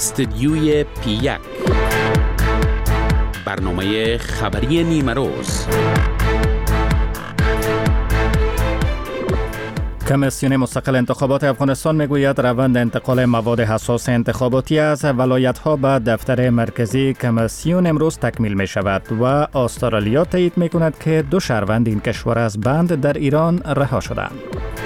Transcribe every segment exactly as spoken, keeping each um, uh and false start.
استدیوی پی یک، برنامه خبری نیمه روز. کمیسیون مستقل انتخابات افغانستان میگوید روند انتقال مواد حساس انتخاباتی از ولایت‌ها به دفتر مرکزی کمیسیون امروز تکمیل می شود و استرالیا تایید می کند که دو شهروند این کشور از بند در ایران رها شدند.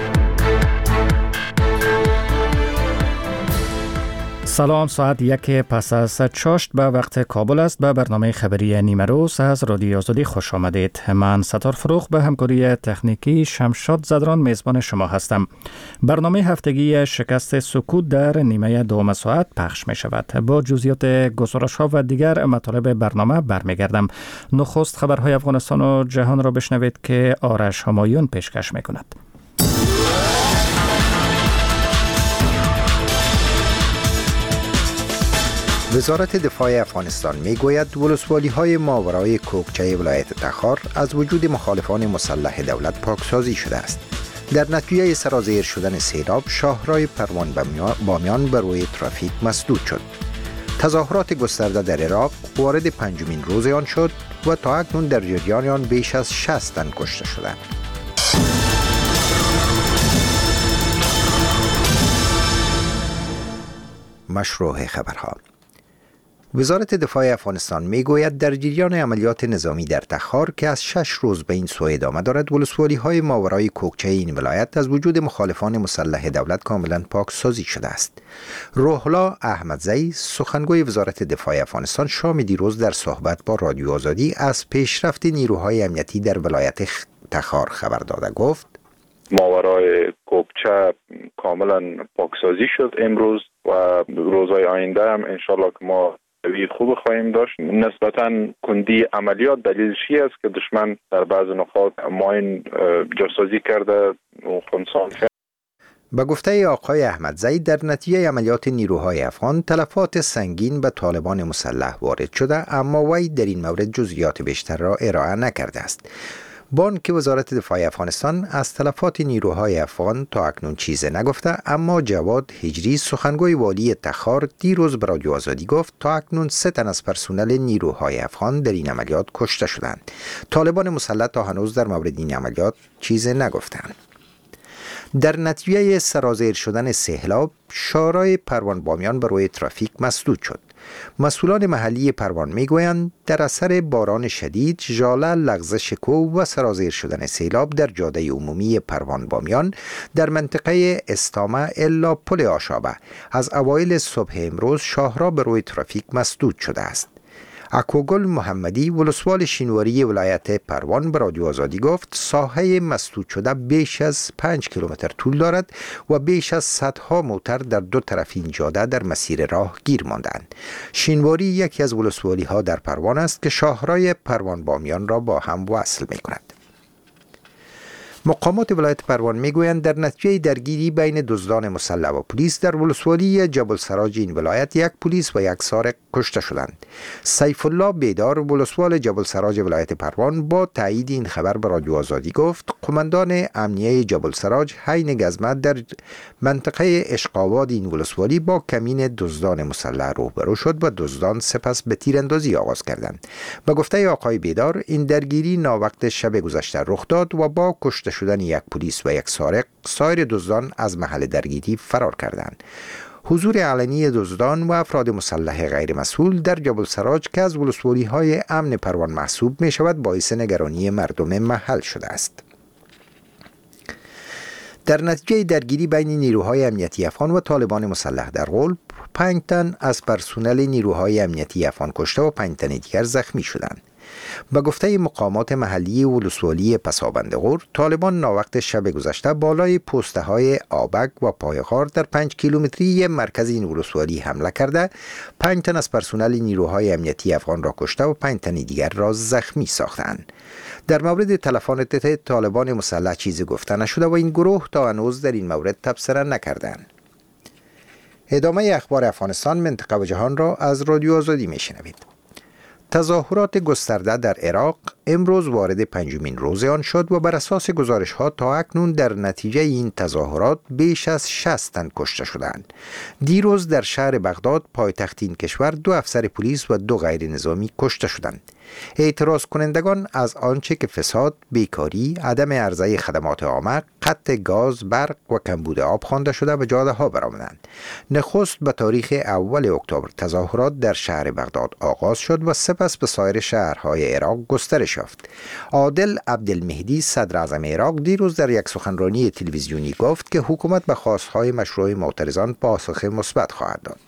سلام، ساعت یک پس از چاشت به وقت کابل است. به برنامه خبری نیمه روز از رادیو آزادی خوش آمدید. من ستار فروغ به همکاری تکنیکی شمشاد زدران میزبان شما هستم. برنامه هفتگی شکست سکوت در نیمه دوم ساعت پخش می شود. با جزئیات گزارش ها و دیگر مطالب برنامه برمیگردم. نخست خبرهای افغانستان و جهان را بشنوید که آرش همایون پیشکش می کند. وزارت دفاع افغانستان میگوید ولسوالی‌های ماورای کوکچه ولایت تخار از وجود مخالفان مسلح دولت پاکسازی شده است. در نتیجه سرازیر شدن سیلاب، شاهراه پروان بامیان بر روی ترافیک مسدود شد. تظاهرات گسترده در عراق وارد پنجمین روز آن شد و تا اکنون در جریان آن بیش از شصت تن کشته شدند. مشروع خبرها. وزارت دفاع افغانستان میگوید در جریان عملیات نظامی در تخار که از شش روز به این سو ادامه دارد، ولسوالی‌های ماورای کوکچه این ولایت از وجود مخالفان مسلح دولت کاملا پاکسازی شده است. روحلا احمدزی، سخنگوی وزارت دفاع افغانستان، شام دیروز در صحبت با رادیو آزادی از پیشرفت نیروهای امنیتی در ولایت تخار خبر داده گفت: ماورای کوکچه کاملا پاکسازی شد امروز و روزهای آینده هم انشالله که ما روی خوب خواهیم داشت. نسبتاً کندی عملیات دلیلش است که دشمن در بعض نقاط ماین جاسازی کرده و خنثی کرد. با گفته آقای احمدزی، در نتیجه عملیات نیروهای افغان تلفات سنگین به طالبان مسلح وارد شده، اما وی در این مورد جزئیات بیشتر را ارائه نکرده است. بان که وزارت دفاع افغانستان از تلفات نیروهای افغان تا اکنون چیزی نگفته، اما جواد هجری، سخنگوی والی تخار، دیروز به رادیو آزادی گفت تا اکنون سه تن از پرسنل نیروهای افغان در این عملیات کشته شدند. طالبان مسلح تا هنوز در مورد این عملیات چیزی نگفتند. در نتیجه سرازیر شدن سیلاب، شاهراه پروان بامیان بر روی ترافیک مسدود شد. مسئولان محلی پروان میگویند در اثر باران شدید، ژاله، لغزش کوه و سرازیر شدن سیلاب در جاده عمومی پروان بامیان در منطقه استامه الا پل آشابه از اوایل صبح امروز شاهراه بر روی ترافیک مسدود شده است. اکوگل محمدی، ولسوال شینواری ولایت پروان، به رادیو آزادی گفت ساحه مسدود شده بیش از پنج کیلومتر طول دارد و بیش از صدها موتر در دو طرف این جاده در مسیر راه گیر ماندند. شینواری یکی از ولسوالی ها در پروان است که شاهراه پروان بامیان را با هم وصل می کند. مقامات ولایت پروان میگویند در نتیجه درگیری بین دزدان مسلح و پلیس در ولسوالی جبل سراج این ولایت یک پلیس و یک سارق کشته شدند. سیف الله بیدار، ولسوال جبل سراج ولایت پروان، با تایید این خبر به رادیو آزادی گفت قماندان امنیه جبل سراج حین گزمه در منطقه اشقاباد این ولسوالی با کمین دزدان مسلح روبرو شد و دزدان سپس به تیراندازی آغاز کردند. به گفته آقای بیدار، این درگیری ناوقت شب گذشته رخ داد و با کشته شدن یک پلیس و یک سارق، سایر دزدان از محل درگیری فرار کردند. حضور علنی دزدان و افراد مسلح غیر مسئول در جبل سراج که از ولسوالی های امن پروان محسوب می شود باعث نگرانی مردم محل شده است. در نتیجه درگیری بین نیروهای امنیتی افغان و طالبان مسلح در غلب، پنج تن از پرسنل نیروهای امنیتی افغان کشته و پنج تن دیگر زخمی شدند. به گفته مقامات محلی ولسوالی پسابند غور، طالبان ناوقت شب گذشته بالای پسته های آبک و پایغار در پنج کیلومتری مرکز این ولسوالی حمله کرده، پنج تن از پرسنل نیروهای امنیتی افغان را کشته و پنج تن دیگر را زخمی ساختند. در مورد تلفات طالبان مسلح چیزی گفته نشده و این گروه تا هنوز در این مورد تبصره نکردند. ادامه اخبار افغانستان، منطقه و جهان را از رادیو آزادی میشنوید. تظاهرات گسترده در عراق امروز وارد پنجمین روز آن شد و بر اساس گزارش‌ها تا اکنون در نتیجه این تظاهرات بیش از شصت تن کشته شدند. دیروز در شهر بغداد پایتخت این کشور دو افسر پلیس و دو غیر نظامی کشته شدند. اعتراض کنندگان از آنچه که فساد، بیکاری، عدم عرضه خدمات عامه، قطع گاز، برق و کمبود آب خوانده شده و جاده ها برآمدند. نخست به تاریخ اول اکتبر تظاهرات در شهر بغداد آغاز شد و سپس به سایر شهرهای عراق گسترش یافت. عادل عبدالمهدی صدر اعظم عراق دیروز در یک سخنرانی تلویزیونی گفت که حکومت به خواستهای مشروع معترضان پاسخ مثبت خواهد داد.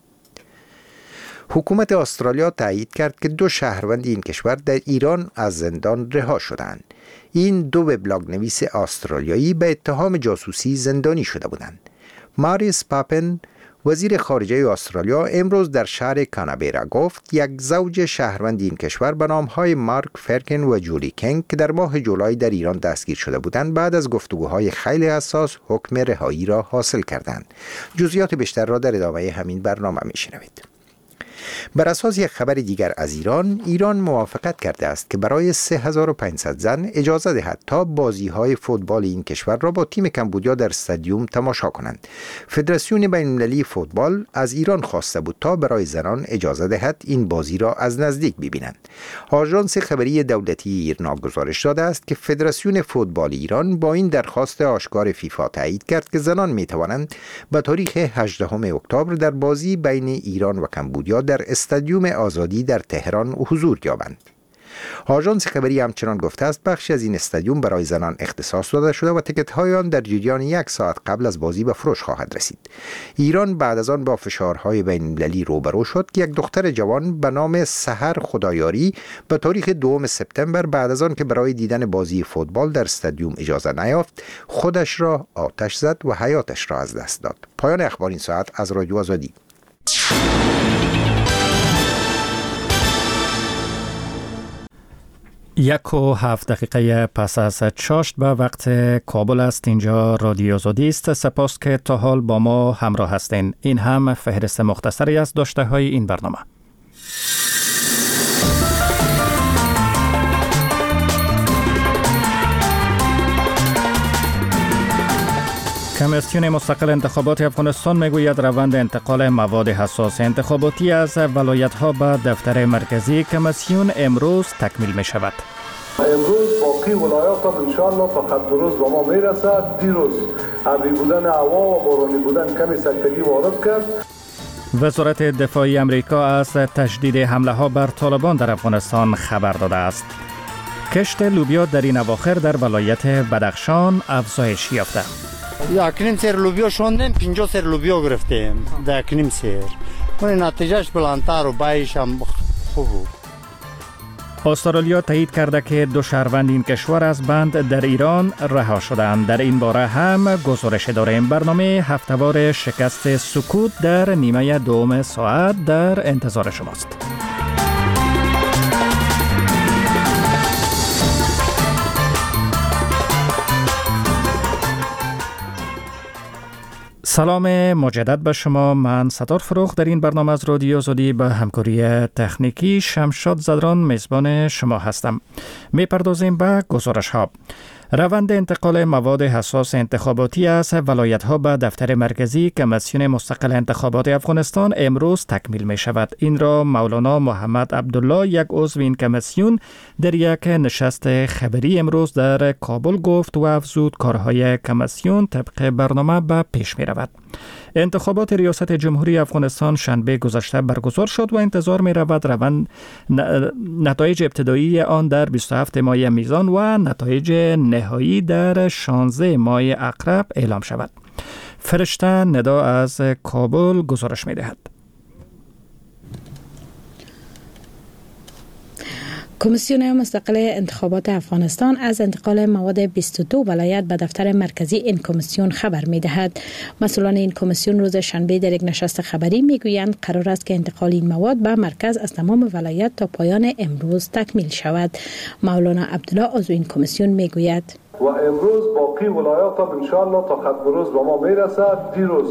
حکومت استرالیا تایید کرد که دو شهروند این کشور در ایران از زندان رها شدند. این دو وبلاگ نویس استرالیایی به اتهام جاسوسی زندانی شده بودند. ماریس پاپن وزیر خارجه استرالیا امروز در شهر کانبرا گفت یک زوج شهروند این کشور به نامهای مارک فرکن و جولی کنگ که در ماه جولای در ایران دستگیر شده بودند بعد از گفتگوهای خیلی حساس حکم رهایی را حاصل کردند. جزئیات بیشتر را در ادامه همین برنامه میشنوید. بر اساس یک خبر دیگر از ایران، ایران موافقت کرده است که برای سه هزار و پانصد زن اجازه دهد تا بازی‌های فوتبال این کشور را با تیم کمبودیا در استادیوم تماشا کنند. فدراسیون بین‌المللی فوتبال از ایران خواسته بود تا برای زنان اجازه دهد این بازی را از نزدیک ببینند. آژانس خبری دولتی ایرنا گزارش داده است که فدراسیون فوتبال ایران با این درخواست آشکار فیفا تایید کرد که زنان می‌توانند به تاریخ هجدهم اکتبر در بازی بین ایران و کمبودیا در استادیوم آزادی در تهران حضور یابند. آژانس خبری همچنان گفته است بخشی از این استادیوم برای زنان اختصاص داده شده و تکت‌های آن در جریان یک ساعت قبل از بازی به فروش خواهد رسید. ایران بعد از آن با فشارهای بین‌المللی روبرو شد که یک دختر جوان به نام سحر خدایاری به تاریخ دوم سپتامبر بعد از آن که برای دیدن بازی فوتبال در استادیوم اجازه نیافت، خودش را آتش زد و حیاتش را از دست داد. پایان اخبار این ساعت از رادیو آزادی. یک و هفت دقیقه پس از چاشت به وقت کابل است. اینجا رادیو آزادی است. سپاس که تا حال با ما همراه هستین. این هم فهرست مختصری از داشته های این برنامه. کمیسیون مستقل انتخابات افغانستان میگوید روند انتقال مواد حساس انتخاباتی از ولایت‌ها به دفتر مرکزی کمیسیون امروز تکمیل می شود. امروز باقی ولایات هم انشاءالله تا خط روز به ما میرسد. دیروز ابری بودن هوا و بارانی بودن کمی سکتگی وارد کرد. وزارت دفاعی امریکا از تشدید حمله ها بر طالبان در افغانستان خبر داده است. کشت لوبیا در این اواخر در ولایت بدخشان افزایش یافته. یک نیم سر لوبیا شوندیم، پنجاه سر لوبیا گرفتیم در یک نیم سر. اون نتیجهش بلندتر و بایش هم خوب بود. استرالیا تایید کرده که دو شهروند این کشور از بند در ایران رها شدند. در این باره هم گزارش داریم. برنامه هفته‌وار شکست سکوت در نیمه دوم ساعت در انتظار شماست. سلام مجدد به شما. من ستار فروخ در این برنامه از رادیو آزادی به همکاری تکنیکی شمشاد زدران میزبان شما هستم. میپردازیم به گزارش ها. روند انتقال مواد حساس انتخاباتی از ولایت‌ها به دفتر مرکزی کمیسیون مستقل انتخابات افغانستان امروز تکمیل می شود. این را مولانا محمد عبدالله، یک عضو این کمیسیون، در یک نشست خبری امروز در کابل گفت و افزود کارهای کمیسیون طبق برنامه به پیش می رود. انتخابات ریاست جمهوری افغانستان شنبه گذشته برگزار شد و انتظار می رود روند نتایج ابتدایی آن در بیست و هفتم ماه میزان و نتایج نهایی در شانزدهم ماه عقرب اعلام شود. فرشته ندا از کابل گزارش می دهد. کمیسیون مستقل انتخابات افغانستان از انتقال مواد بیست و دو ولایت به دفتر مرکزی این کمیسیون خبر می دهد. مسئولان این کمیسیون روز شنبه در یک نشست خبری می گویند قرار است که انتقال این مواد به مرکز از تمام ولایت تا پایان امروز تکمیل شود. مولانا عبدالله عضو این کمیسیون می گوید و امروز باقی ولایات هم انشاءالله تا خط روز به ما میرسد. دیروز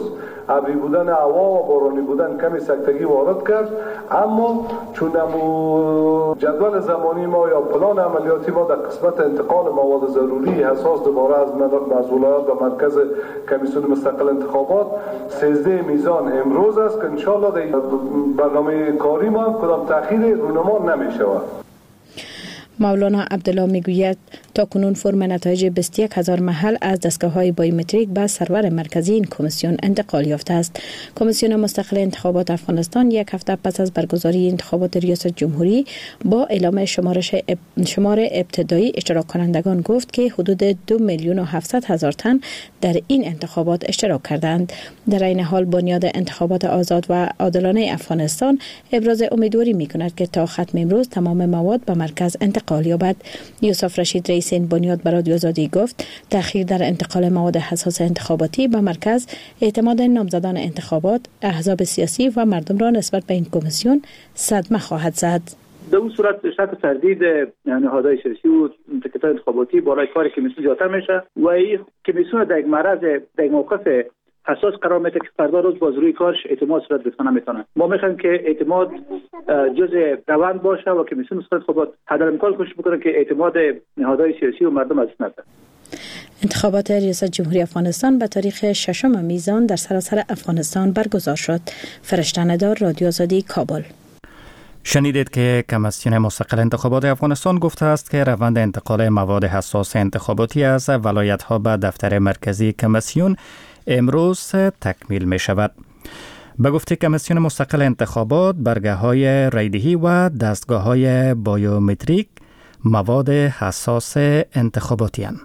ابری بودن هوا و بارانی بودن کمی سکتگی وارد کرد، اما چون جدول زمانی ما یا پلان عملیاتی ما در قسمت انتقال مواد ضروری حساس دوباره از ولایات و مرکز کمیسیون مستقل انتخابات سیزده میزان امروز است که انشاءالله در برنامه کاری ما کدام تأخیر رونما نمی شود. مولانا عبدالله میگوید تا کنون فرم نتایج بیست و یک هزار محل از دستگاه‌های بایومتریک به سرور مرکزی این کمیسیون انتقال یافته است. کمیسیون مستقل انتخابات افغانستان یک هفته پس از برگزاری انتخابات ریاست جمهوری با اعلام شمارش اب... شمار ابتدایی اشتراک کنندگان گفت که حدود دو میلیون و هفتصد هزار تن در این انتخابات اشتراک کردند. در این حال بنیاد انتخابات آزاد و عادلانه افغانستان ابراز امیدواری می‌کند که تا ختم امروز تمام مواد به مرکز انتقال یابد. یوسف رشید رئیس این بنیاد به رادیو آزادی گفت تأخیر در انتقال مواد حساس انتخاباتی به مرکز اعتماد نامزدان انتخابات، احزاب سیاسی و مردم را نسبت به این کمیسیون صدمه خواهد زد. در اون صورت شرط تردید نهادهای سیاسی و تکتای انتخاباتی بالای کار کمیسیون زیادتر میشه و این کمیسیون در یک معرض در یک موقف حساس قرار میده که فردا روز باز روی کارش اعتماد صورت گرفتن نمیتونه. ما میخوایم که اعتماد جزء روند باشه و کمیسیون مستقل انتخابات حداقل کوشش بکنه که اعتماد نهادهای سیاسی و مردم از نده. انتخابات ریاست جمهوری افغانستان به تاریخ ششم میزان در سراسر افغانستان برگزار شد. فرشته ندار، رادیو آزادی، کابل. شنیدید که کمیسیون مستقل انتخابات افغانستان گفته است که روند انتقال مواد حساس انتخاباتی از ولایت‌ها به دفتر مرکزی کمیسیون امروز تکمیل می شود. به گفته کمیسیون مستقل انتخابات، برگه‌های رایدهی و دستگاه‌های بایومتریک مواد حساس انتخاباتی هستند.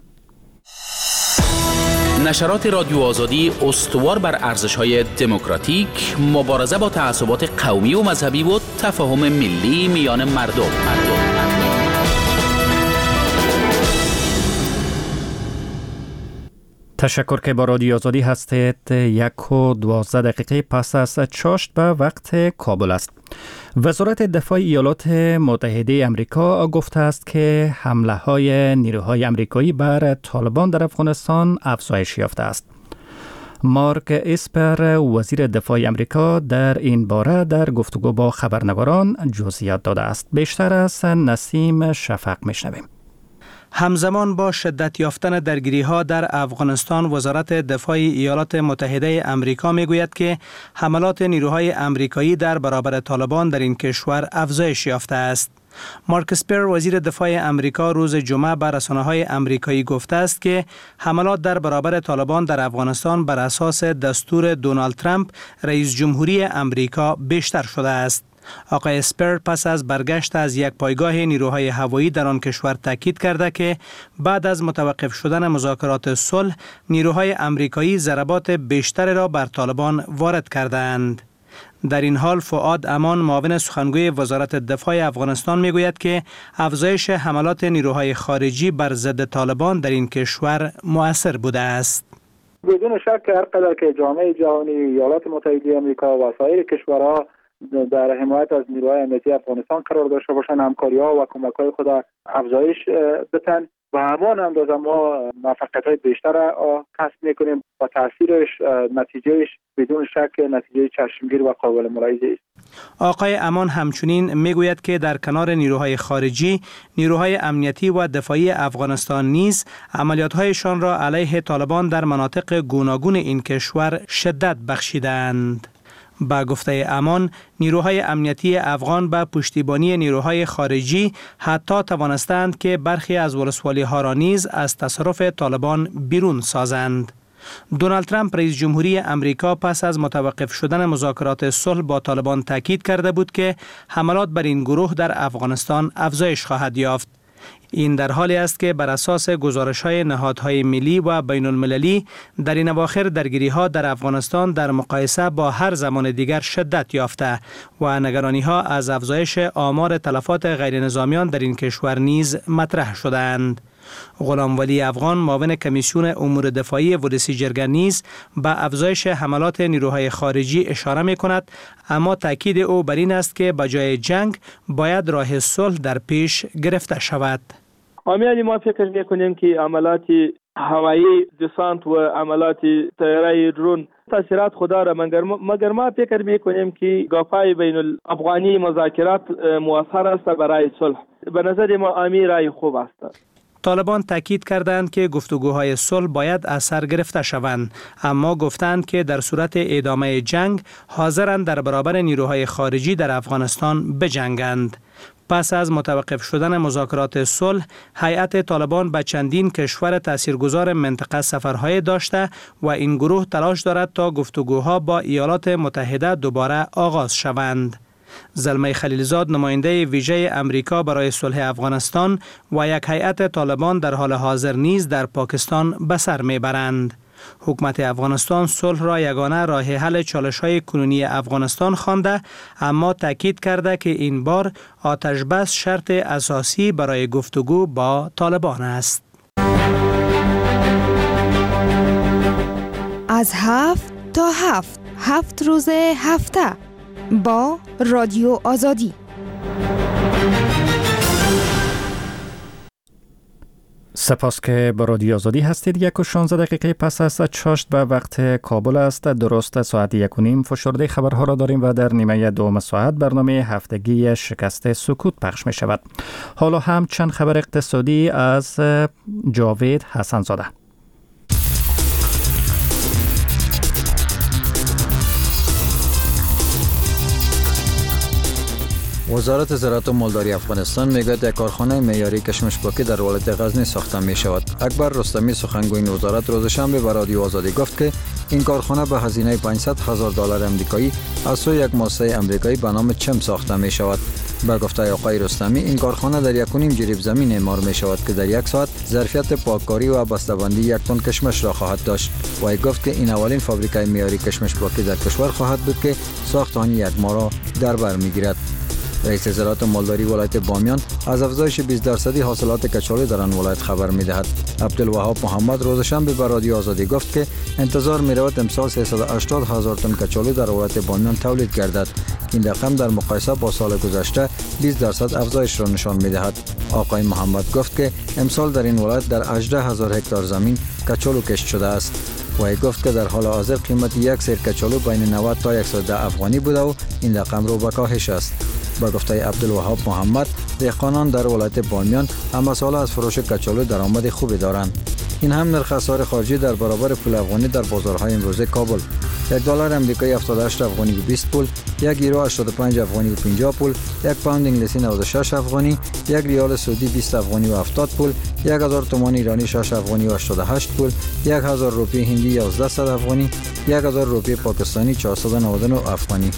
نشرات رادیو آزادی استوار بر ارزش‌های دموکراتیک، مبارزه با تعصبات قومی و مذهبی و تفاهم ملی میان مردم. مردم. تشکر که با رادیو آزادی هستید. یک و دوازده دقیقه پس از چاشت به وقت کابل است. وزارت دفاع ایالات متحده امریکا گفته است که حمله های نیروهای امریکایی بر طالبان در افغانستان افزایش یافته است. مارک اسپر وزیر دفاع امریکا در این باره در گفتگو با خبرنگاران جزئیات داده است. بیشتر از نسیم شفق میشنویم. همزمان با شدت یافتن درگیری‌ها در افغانستان، وزارت دفاع ایالات متحده امریکا میگوید که حملات نیروهای امریکایی در برابر طالبان در این کشور افزایش یافته است. مارک اسپر وزیر دفاع امریکا روز جمعه به رسانه‌های امریکایی گفته است که حملات در برابر طالبان در افغانستان بر اساس دستور دونالد ترامپ رئیس جمهوری امریکا بیشتر شده است. آقای اسپر پس از برگشت از یک پایگاه نیروهای هوایی در آن کشور تاکید کرده که بعد از متوقف شدن مذاکرات صلح، نیروهای امریکایی ضربات بیشتر را بر طالبان وارد کردند. در این حال فؤاد امان، معاون سخنگوی وزارت دفاع افغانستان میگوید که افزایش حملات نیروهای خارجی بر ضد طالبان در این کشور مؤثر بوده است. بدون شک هر قدر که جامعه جهانی، ایالات متحده آمریکا و سایر کشورها در حمایت از نیروهای امنیتی افغانستان قرار داشته باشند، همکاری‌ها و کمک‌های خود افزایش بدن و همان اندازه ما موفقیت‌های بیشتر کسب می‌کنیم و تاثیرش، نتیجهش بدون شک نتیجه چشمگیر و قابل ملاحظه است. آقای امان همچنین میگوید که در کنار نیروهای خارجی، نیروهای امنیتی و دفاعی افغانستان نیز عملیات‌هایشان را علیه طالبان در مناطق گوناگون این کشور شدت بخشیدند. با گفته امان، نیروهای امنیتی افغان به پشتیبانی نیروهای خارجی حتی توانستند که برخی از ولسوالی‌ها را نیز از تصرف طالبان بیرون سازند. دونالد ترامپ رئیس جمهوری امریکا پس از متوقف شدن مذاکرات صلح با طالبان تاکید کرده بود که حملات بر این گروه در افغانستان افزایش خواهد یافت. این در حالی است که بر اساس گزارش‌های نهادهای ملی و بین المللی در این اواخر درگیری‌ها در افغانستان در مقایسه با هر زمان دیگر شدت یافته و نگرانی‌ها از افزایش آمار تلفات غیر نظامیان در این کشور نیز مطرح شدند. غلام ولی افغان، معاون کمیسیون امور دفاعی ولسی جرگه نیز به افزایش حملات نیروهای خارجی اشاره می‌کند، اما تاکید او بر این است که بجای جنگ باید راه صلح در پیش گرفته شود. عامیان ما فکر می‌کنیم که عملات هوایی دسانت و عملات طیاره درون تاثیرات خدا را مگر مگر ما فکر میکنیم که گفتگوهای بین الافغانی مذاکرات موثر است برای صلح. به نظر ما امیر رای خوب است. طالبان تاکید کردند که گفتگوهای صلح باید از سر گرفته شوند، اما گفتند که در صورت ادامه جنگ حاضرند در برابر نیروهای خارجی در افغانستان بجنگند. پس از متوقف شدن مذاکرات صلح، هیئت طالبان به چندین کشور تاثیرگذار منطقه سفرهای داشته و این گروه تلاش دارد تا گفتگوها با ایالات متحده دوباره آغاز شوند. زلمه خلیلزاد نماینده ویژه امریکا برای صلح افغانستان و یک هیئت طالبان در حال حاضر نیز در پاکستان به سر میبرند. حکومت افغانستان صلح را یگانه راه حل چالش‌های کنونی افغانستان خوانده، اما تاکید کرده که این بار آتش بس شرط اساسی برای گفتگو با طالبان است. از هفت تا هفت هفت روز هفته با رادیو آزادی. سپاس که با رادیو آزادی هستید. یک و شانزده دقیقه پس از چاشت به وقت کابل است. درست ساعت یک و نیم فشرده خبرها را داریم و در نیمه دوم ساعت برنامه هفتگی شکست سکوت پخش می شود. حالا هم چند خبر اقتصادی از جاوید حسن زاده. وزارت زراعت و مالداری افغانستان میگوید یک کارخانه معیاری کشمش پاکی در ولایت غزنی ساخته می شود. اکبر رستمی سخنگوی این وزارت روز شنبه به رادیو آزادی گفت که این کارخانه به هزینه پانصد هزار دلار امریکایی از سوی یک مؤسسه امریکایی به نام چم ساخته می شود. به گفته آقای رستمی این کارخانه در یک و نیم جریب زمین اعمار می شود که در یک ساعت ظرفیت پاککاری و بسته‌بندی یک تن کشمش را خواهد داشت. و گفت که این اولین فابریکه معیاری کشمش پاکی در کشور خواهد بود که ساخت آن یک ماه را در بر میگیرد. رئیس زراعت و مالداری ولایت بامیان از افزایش بیست درصدی حاصلات کچالو در آن ولایت خبر می‌دهد. عبدالوهاب محمد روز شنبه به رادیو آزادی گفت که انتظار می‌رود امسال سیصد و هشتاد هزار تن کچالو در ولایت بامیان تولید گردد. این رقم در مقایسه با سال گذشته بیست درصد افزایش را نشان می‌دهد. آقای محمد گفت که امسال در این ولایت در هجده هزار هکتار زمین کچالو کشت شده است. و گفت که در حال حاضر قیمت یک سیر کچالو بین نود تا صد و ده افغانی بوده و این رقم رو به کاهش است. با گفته عبدالوهاب محمد، دهقانان در ولایت بامیان همه ساله از فروش کچالو درآمد خوبی دارند. این هم نرخ اسعار خارجی در برابر پول افغانی در بازارهای امروزه کابل: یک دلار امریکایی هفتاد و هشت افغانی و بیست پول، یک یورو هشتاد و پنج افغانی و پنجاه پول، یک پوند انگلیسی نود و شش افغانی، یک ریال سعودی بیست افغانی و هفتاد پول، یک هزار تومان ایرانی شش افغانی و هشتاد و هشت پول، یک هزار روپیه هندی یازده صد افغانی، یک هزار روپیه پاکستانی چهارصد و نود و نه افغانی.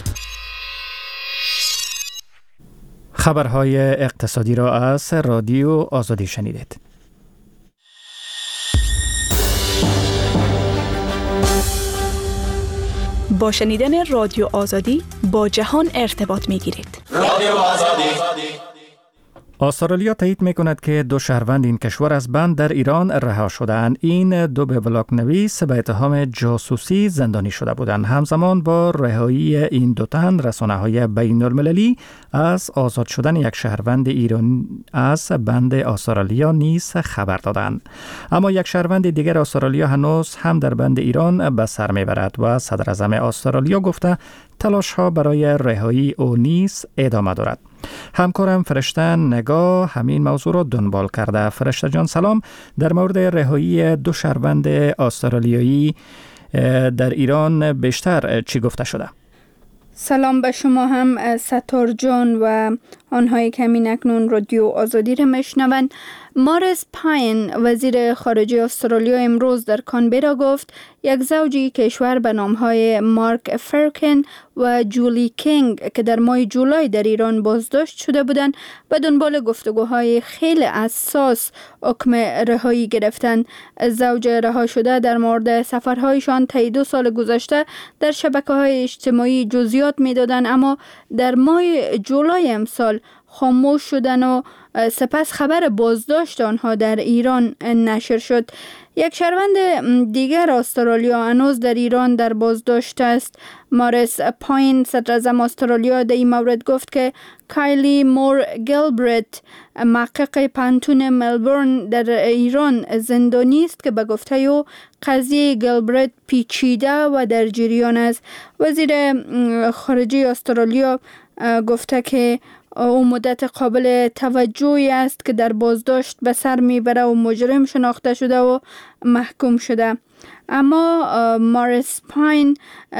خبرهای اقتصادی را از رادیو آزادی شنیدید. با شنیدن رادیو آزادی با جهان ارتباط می گیرید. رادیو آزادی. استرالیا تایید می‌کند که دو شهروند این کشور از بند در ایران رها شدند. این دو وبلاگ نویس به اتهام جاسوسی زندانی شده بودند. همزمان با رهایی این دو تن، رسانه‌های بین‌المللی از آزاد شدن یک شهروند ایرانی از بند استرالیا نیز خبر دادند. اما یک شهروند دیگر استرالیا هنوز هم در بند ایران به سر می‌برد و صدر اعظم استرالیا گفته تلاش‌ها برای رهایی او نیز ادامه دارد. همکارم فرشته نگاه همین موضوع را دنبال کرده. فرشته جان سلام. در مورد رهایی دو شهروند استرالیایی در ایران بیشتر چی گفته شده؟ سلام به شما هم ستار جان و آنهایی که همین اکنون رادیو آزادی را میشنوند. ماریس پاین وزیر خارجه استرالیا امروز در کانبرا گفت یک زوجی کشور به نامهای مارک فرکن و جولی کینگ که در ماه جولای در ایران بازداشت شده بودند به دنبال گفتگوهای خیلی اساس حکم رهایی گرفتند. زوج رها شده در مورد سفرهایشان طی دو سال گذشته در شبکه‌های اجتماعی جزئیات می‌دادند، اما در ماه جولای امسال خاموش شدن و سپس خبر بازداشت آنها در ایران نشر شد. یک شهروند دیگر استرالیا هنوز در ایران در بازداشت است. ماریس پاین، صدراعظم استرالیا، در این مورد گفت که کایلی مور گیلبرت، محقق پانتون ملبورن در ایران، زندانی است که به گفته او قضیه گیلبرت پیچیده و در جریان است. وزیر خارجه استرالیا گفته که او مدت قابل توجهی است که در بازداشت به سر میبره و مجرم شناخته شده و محکوم شده. اما ماریس پاین،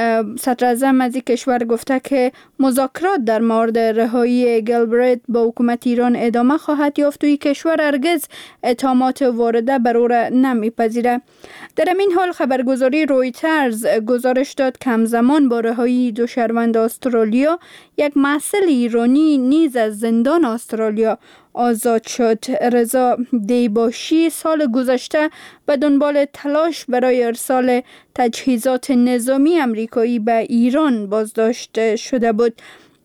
صدراعظم از این کشور، گفته که مذاکرات در مورد رهایی گیلبرت با حکومت ایران ادامه خواهد یافت و این کشور هرگز اتهامات وارده بر او را نمیپذیره. در این حال خبرگزاری رویترز گزارش داد که همزمان با رهایی دو شهروند استرالیا، یک محصل ایرانی نیز از زندان استرالیا آزاد شد. رضا دیباشی سال گذشته به دنبال تلاش برای ارسال تجهیزات نظامی امریکایی به ایران بازداشت شده بود.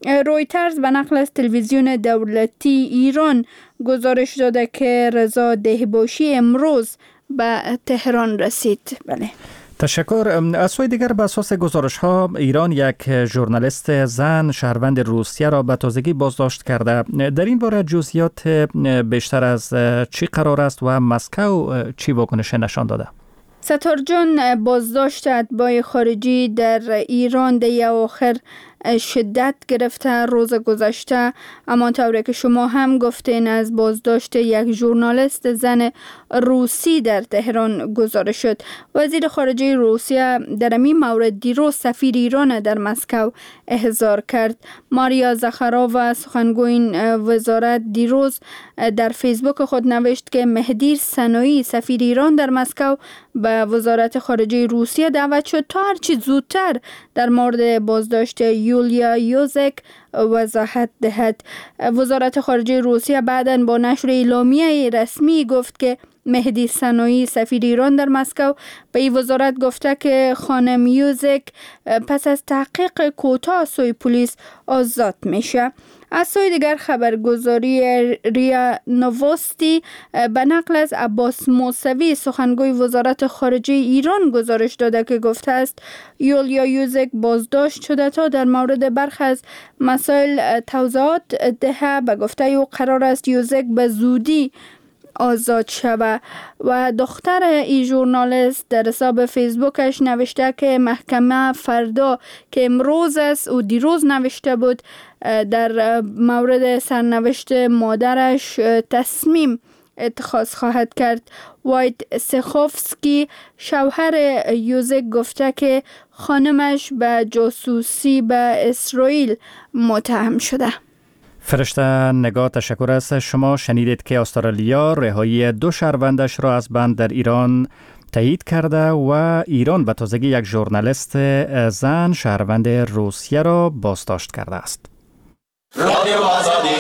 رویترز به نقل از تلویزیون دولتی ایران گزارش داده که رضا دیباشی امروز به تهران رسید. بله. تشکر. از سوی دیگر به اساس گزارش ها ایران یک ژورنالیست زن شهروند روسیه را به تازگی بازداشت کرده. در این باره جزئیات بیشتر از چی قرار است و مسکو چی واکنش نشان داده؟ ستار جان، بازداشت اتباع خارجی در ایران در آخر شدت گرفته روز گذشته. اما طوری که شما هم گفتین از بازداشت یک ژورنالیست زن روسی در تهران گزارش شد. وزیر خارجه روسیه در این مورد دیروز سفیر ایران در مسکو احضار کرد. ماریا زخارووا، سخنگوی وزارت، دیروز در فیسبوک خود نوشت که مهدی سنایی، سفیر ایران در مسکو، به وزارت خارجه روسیه دعوت شد تا هرچی زودتر در مورد بازداشت یولیا یوزک وضاحت دهد. وزارت خارجه روسیه بعداً با نشر اعلامیه رسمی گفت که مهدی سنایی، سفیر ایران در مسکو، به این وزارت گفته که خانم یوزک پس از تحقیق کوتاه سوی پلیس آزاد میشه. از سوی دیگر خبرگزاری ریا نووستی به نقل از عباس موسوی، سخنگوی وزارت خارجه ایران، گزارش داده که گفته است یولیا یوزک بازداشت شده تا در مورد برخی از مسائل توضیحات دهه. به گفته او قرار است یوزک به زودی آزاد شود. و دختر ای ژورنالیست در حساب فیسبوکش نوشته که محکمه فردا که امروز است و دیروز نوشته بود در مورد سرنوشت مادرش تصمیم اتخاذ خواهد کرد. وایت سخوفسکی، شوهر یوزک، گفته که خانمش به جاسوسی به اسرائیل متهم شده. فرشته نگاه، تشکر است. شما شنیدید که استرالیا رهایی دو شهروندش را از بند در ایران تایید کرده و ایران به تازگی یک ژورنالیست زن شهروند روسیه را بازداشت کرده است. رادیو آزادی.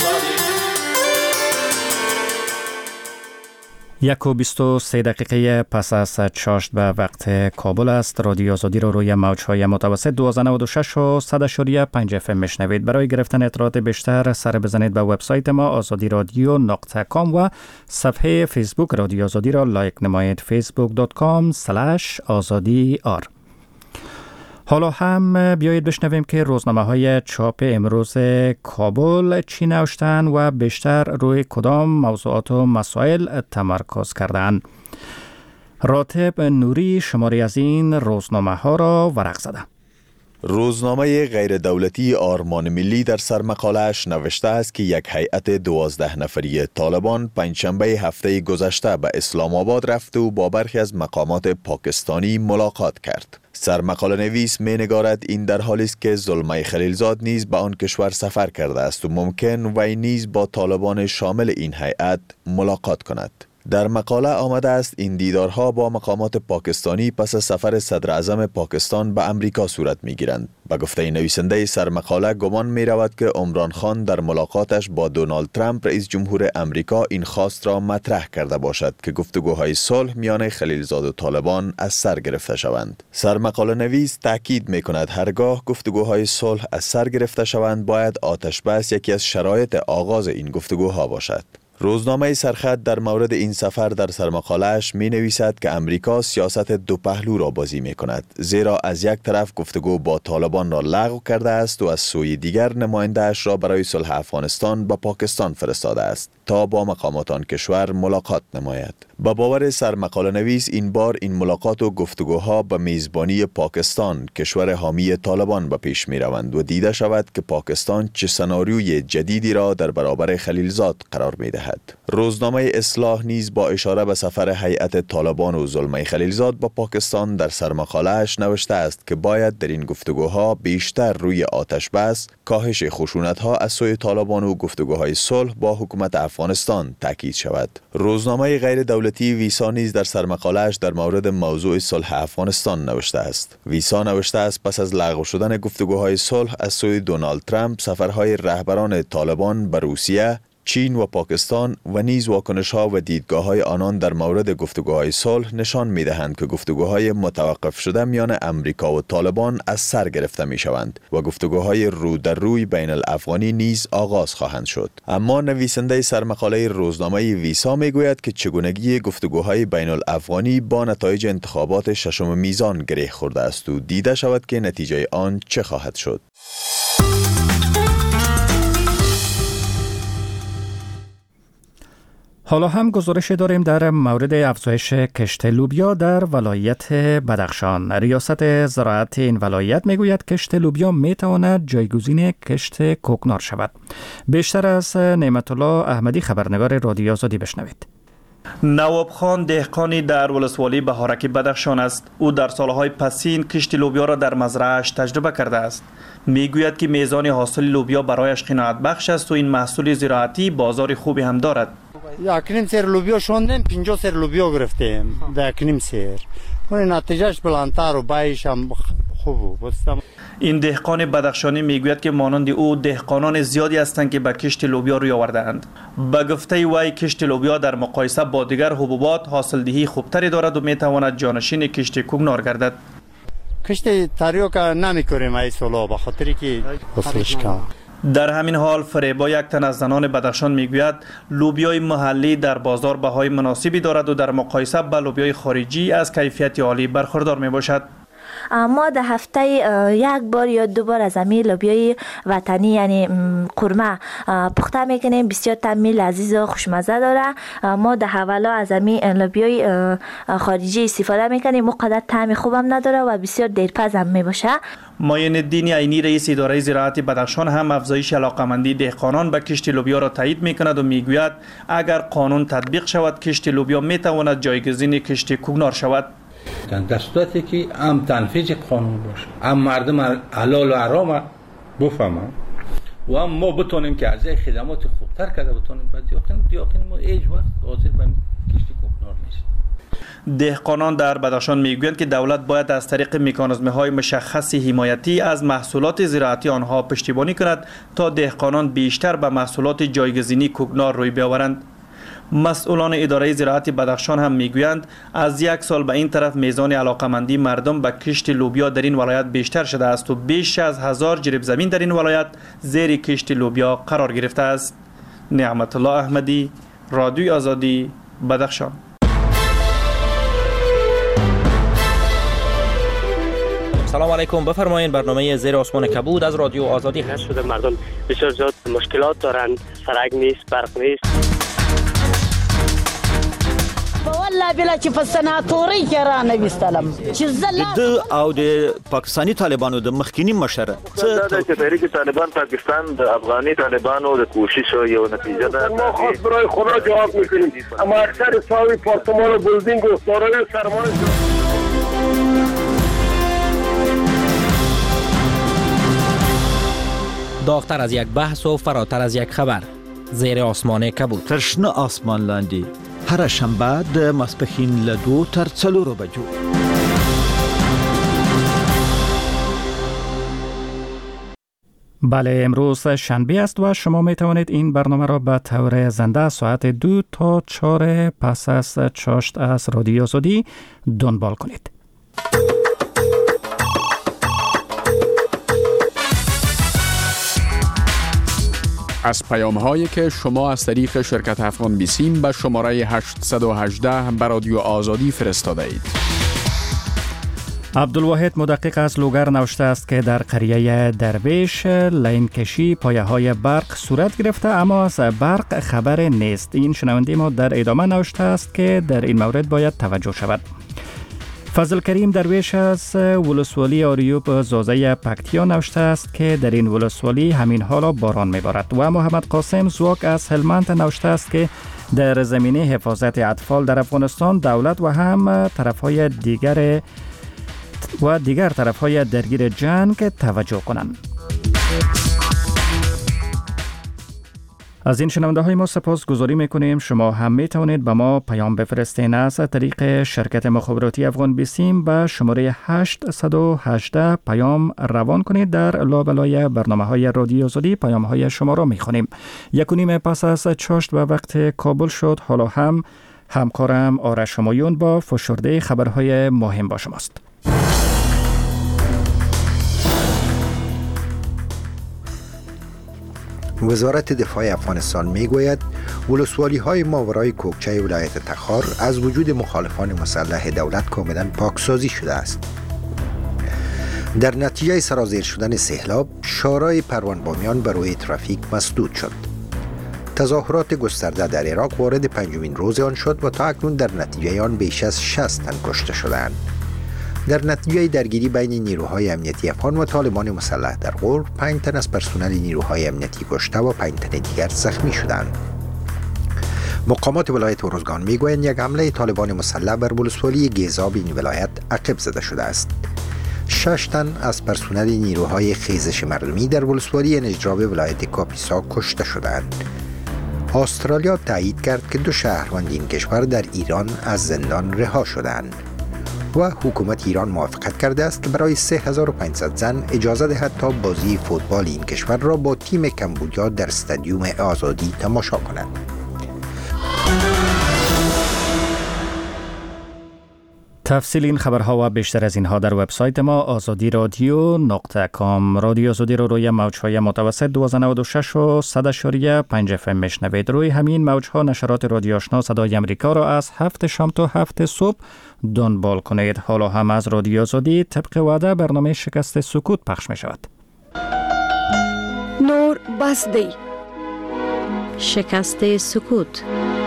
یک و بیست و سه دقیقه پس از چاشت به وقت کابل است. رادیو آزادی رو روی موج‌های متوسط دویست و نود و شش و صد و پنج اف ام میشنوید. برای گرفتن اطلاعات بیشتر سر بزنید به وبسایت ما آزادی رادیو نقطه کام و صفحه فیسبوک رادیو آزادی را لایک نمایید. فیسبوک دات کام اسلش آزادی آر. حالا هم بیایید بشنویم که روزنامه های چاپ امروز کابل چی نوشتن و بیشتر روی کدام موضوعات و مسائل تمرکز کردند. راتب نوری شماری از این روزنامه ها را ورق زده. روزنامه غیر دولتی آرمان ملی در سرمقاله‌اش نوشته است که یک هیئت دوازده نفری طالبان پنجشنبه هفته گذشته به اسلام آباد رفت و با برخی از مقامات پاکستانی ملاقات کرد. سرمقاله نویس می نگارد این در حالی است که زلمه خلیلزاد نیز به آن کشور سفر کرده است و ممکن وی نیز با طالبان شامل این هیئت ملاقات کند. در مقاله آمده است این دیدارها با مقامات پاکستانی پس از سفر صدر اعظم پاکستان به امریکا صورت می گیرند. به گفته نویسنده سرمقاله گمان می رود که عمران خان در ملاقاتش با دونالد ترامپ رئیس جمهور امریکا این خواست را مطرح کرده باشد که گفتگوهای صلح میان خلیلزاد و طالبان از سر گرفته شوند. سرمقاله نویس تاکید می کند هرگاه گفتگوهای صلح از سر گرفته شوند باید آتش بس یکی از شرایط آغاز این گفتگوها باشد. روزنامه سرخط در مورد این سفر در سرمقاله‌اش می نویسد که امریکا سیاست دو پهلو را بازی می کند، زیرا از یک طرف گفتگو با طالبان را لغو کرده است و از سوی دیگر نماینده‌اش را برای صلح افغانستان به پاکستان فرستاده است تا با مقامات آن کشور ملاقات نماید. با باور سرمقاله نویس این بار این ملاقات و گفتگوها به میزبانی پاکستان، کشور حامی طالبان، به پیش می روند و دیده شود که پاکستان چه سناریوی جدیدی را در برابر خلیلزاد قرار می دهد. روزنامه اصلاح نیز با اشاره به سفر هیئت طالبان و زلمه خلیلزاد با پاکستان در سرمقاله‌اش نوشته است که باید در این گفتگوها بیشتر روی آتش بس، کاهش خشونت‌ها از سوی طالبان و گفتگوهای صلح با حکومت افغانستان تاکید شود. روزنامه غیر دولتی ویسا نیز در سرمقاله‌اش در مورد موضوع صلح افغانستان نوشته است. ویسا نوشته است پس از لغو شدن گفتگوهای صلح از سوی دونالد ترامپ، سفرهای رهبران طالبان به روسیه، چین و پاکستان و نیز واکنش‌ها و دیدگاه‌های آنان در مورد گفتگوهای صلح نشان می‌دهند که گفتگوهای متوقف شده میان امریکا و طالبان از سر گرفته می‌شوند و گفتگوهای رو در روی بین الافغانی نیز آغاز خواهند شد. اما نویسنده سرمقاله روزنامه ویسا می‌گوید که چگونگی گفتگوهای بین الافغانی با نتایج انتخابات ششم میزان گره خورده است و دیده شود که نتیجه آن چه خواهد شد. حالا هم گزارش داریم در مورد افزایش کشت لوبیا در ولایت بدخشان. ریاست زراعت این ولایت میگوید کشت لوبیا میتواند جایگزین کشت کوکنار شود. بیشتر از نعمت الله احمدی خبرنگار رادیو آزادی بشنوید. نواب خان دهقانی در ولسوالی بهارک بدخشان است. او در سالهای پسین کشت لوبیا را در مزرعه‌اش تجربه کرده است. میگوید که میزان حاصل لوبیا برایش قناعت بخش است و این محصول زراعتی بازار خوبی هم دارد. یک نیم سر لوبیا شوندیم، پنجاه سر لوبیا گرفتیم در یک نیم سر. اون نتیجهش بلندتر و بایش هم خوب بود. این دهقان بدخشانی میگوید که مانند او دهقانان زیادی هستند که به کشت لوبیا روی آورده‌اند. به گفته وی کشت لوبیا در مقایسه با دیگر حبوبات حاصلدهی خوبتری دارد و میتواند جانشین کشت کوکنار گردد. کشت تریاک نمی‌کنیم ای سالا به خاطری که حاصلش کم. در همین حال فریبا یک تن از زنان بدخشان میگوید لوبیای محلی در بازار بهای مناسبی دارد و در مقایسه با لوبیای خارجی از کیفیت عالی برخوردار میباشد. ما در هفته یک بار یا دو بار از همین لوبیای وطنی یعنی قورمه پخته میکنیم، بسیار طعم لذیذ و خوشمزه داره. ما در حوالا از همین لوبیای خارجی استفاده میکنیم، مقدر طعم خوبم نداره و بسیار دیرپز هم میباشه. معین الدین عینی رئیس اداره زراعت بدخشان هم افزایش علاقمندی دهقانان به کشت لوبیا را تایید میکند و میگوید اگر قانون تطبیق شود کشت لوبیا میتواند جایگزین کشت کوکنار شود. در صورتی که هم تنفیذ قانون باشه، هم مردم حلال و حرام بفهمن و هم ما بتونیم که از خدمات خوبتر کرده بتونیم بعد دیاقین دیاقین ما هیچ وقت حاضر به کشت کوکنار نیست. دهقانان در بدخشان میگویند که دولت باید از طریق مکانیزم‌های مشخص حمایتی از محصولات زراعتی آنها پشتیبانی کند تا دهقانان بیشتر به محصولات جایگزینی کوکنار روی بیاورند. مسئولان اداره زراعت بدخشان هم میگویند از یک سال به این طرف میزان علاقمندی مردم به کشت لوبیا در این ولایت بیشتر شده است و بیش از هزار جریب زمین در این ولایت زیر کشت لوبیا قرار گرفته است. نعمت الله احمدی، رادیو آزادی، بدخشان. سلام علیکم، بفرمایید. برنامه زیر آسمان کبود از رادیو آزادی هست. شده مردم بسیار زیاد مشکلات دارند، سرک نیست، برق نیست. والله بلا چې په سناتوري کې را نه وستلم چې زله د او د پاکستانی طالبانو د مخکینی مشره څه د تحریک طالبان پاکستان د افغاني طالبانو د کوشش یو نتیجه ده. ما خاص برای خدا جواب میکنیم، اما اکثر ساوی پارتمان و بلدینگ و سارای سرمایه داغتر از یک بحث و فراتر از یک خبر. زیر آسمان کبود. تشنه آسمان لاندی. هر شنبه د ماسپښین له دو تر څلورو بجو. بله، امروز شنبه است و شما می توانید این برنامه را به طور زنده ساعت دو تا چهار پس از چاشت از رادیو آزادی دنبال کنید. از پیام هایی که شما از طریق شرکت افغان بیسیم به شماره هشت یک هشت به رادیو آزادی فرستاده اید. عبدالواحد مدقق از لوگر نوشته است که در قریه درویش لین کشی پایه های برق صورت گرفته اما از برق خبر نیست. این شنونده ما در ادامه نوشته است که در این مورد باید توجه شود. فضل کریم درویش از ولسوالی آریوب زازه پکتیا نوشته است که در این ولسوالی همین حالا باران میبارد. و محمد قاسم زواک از هلمند نوشته است که در زمینه حفاظت اطفال در افغانستان دولت و هم طرفهای دیگر و دیگر طرفهای درگیر جنگ توجه کنند. از این شنونده های ما سپاس گذاری میکنیم. شما هم می توانید به ما پیام بفرستین از طریق شرکت مخابراتی افغان بیسیم به شماره هشت یک هشت پیام روان کنید. در لابلای برنامه های رادیو آزادی پیام های شما را می خوانیم. یک و نیم پس از چاشت و وقت کابل شد. حالا هم همکارم آرش همایون با فشرده خبرهای مهم با شماست. وزارت دفاع افغانستان میگوید ولسوالی های ماورای کوکچه ولایت تخار از وجود مخالفان مسلح دولت کاملا پاکسازی شده است. در نتیجه سرازیر شدن سیلاب شارع پروان بامیان بر روی ترافیک مسدود شد. تظاهرات گسترده در عراق وارد پنجمین روز آن شد و تا اکنون در نتیجه آن بیش از شصت تن کشته شدند. در نتیجه درگیری بین نیروهای امنیتی افغان و طالبان مسلح در غور، پنج تن از پرسنل نیروهای امنیتی کشته و پنج تن دیگر زخمی شدند. مقامات ولایت ارزگان میگویند یک حمله طالبان مسلح بر ولسوالی گیزاب این ولایت عقب زده شده است. شش تن از پرسنل نیروهای خیزش مردمی در ولسوالی نجراب ولایت کاپیسا کشته شدند. استرالیا تایید کرد که دو شهروند این کشور در ایران از زندان رها شدند و حکومت ایران موافقت کرده است که برای سه هزار و پانصد زن اجازه دهد تا بازی فوتبال این کشور را با تیم کمبودیا در استادیوم آزادی تماشا کنند. تفصیل این خبرها و بیشتر از اینها در وبسایت ما آزادی رادیو نقطه کام. رادیو آزادی رو روی موجهای متوسط دویست و نود و شش و صد اشاریه پنج اف ام میشنوید. روی همین موجها نشرات رادیو آشنا صدای امریکا را از هفت شام تا هفت صبح دنبال کنید. حالا هم از رادیو آزادی طبق وعده برنامه شکست سکوت پخش می شود. نور بسدی شکست سکوت.